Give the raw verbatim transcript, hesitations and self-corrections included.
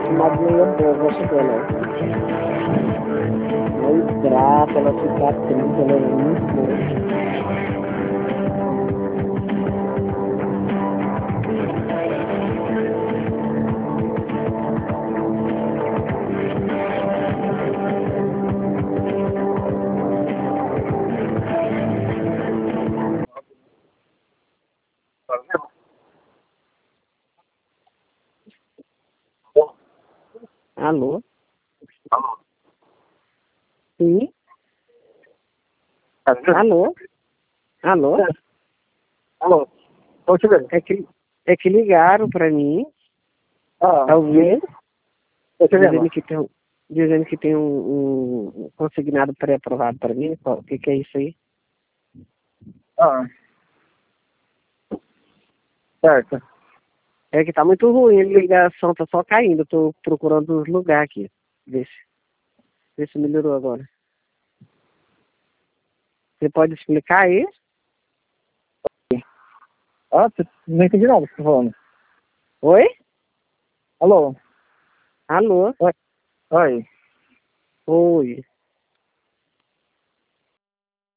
Madrinha é boa, gosto dela. Ela é grata, ela fica atriz, ela é muito boa. Alô? Alô? Sim? Tá me vendo? Alô? Alô? Alô? Tô te vendo. É que, é que ligaram pra mim, Ah, talvez, tô te vendo. dizendo que tem, um- dizendo que tem um, um consignado pré-aprovado pra mim. Qual- O que, que é isso aí? Ah. Certo. É que tá muito ruim, a ligação tá só caindo. Eu tô procurando os lugares aqui. Vê se, vê se melhorou agora. Você pode explicar aí? Ah, você- não entendi nada o que você tá falando. Oi? Alô? Alô? Oi? Oi? Oi.